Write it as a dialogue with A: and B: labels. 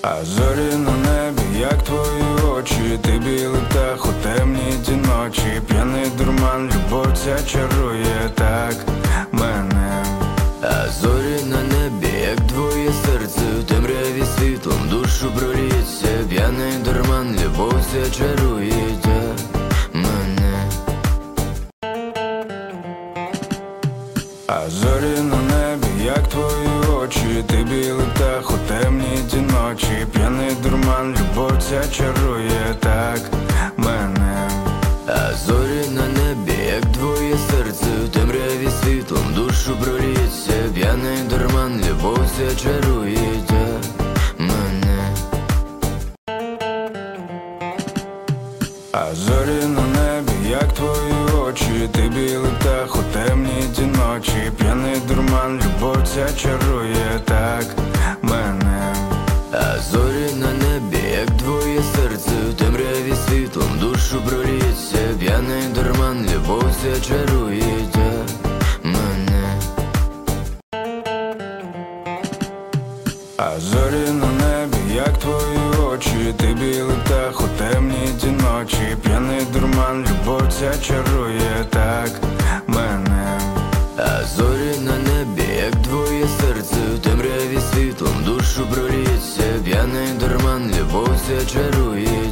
A: А зорі на небі, як твої очі, ти білий птах у темні ті ночі. П'яний дурман, любов ця чарує так мене.
B: А зорі на небі, як твоє серце, в темряві світлом душу пролється. П'яний дурман, любов ця чарує так мене.
A: А зорі на небі, як твої очі, ти білий птах у темні ті ночі. П'яний дурман, любов ця чарує так мене.
B: А зорі на небі, як твоє серце, в темряві світлом душу пролється. П'яний дурман, любов ця чарує так мене.
A: А зорі на небі, як твої очі, ти білий птах у темні ті ночі. П'яний дурман, любов ця чарує так мене.
B: А зорі на небі, як твоє серце, в темряві світлом душу пролється. П'яний дурман, любов ця чарує так мене.
A: А зорі на небі, як твої очі, ти білий птах у темні ті ночі. П'яний дурман, любов ця чарує так мене.
B: А зорі на небі, як твоє серце, в темряві світлом душу пролється. П'яний дурман, любов ця чарує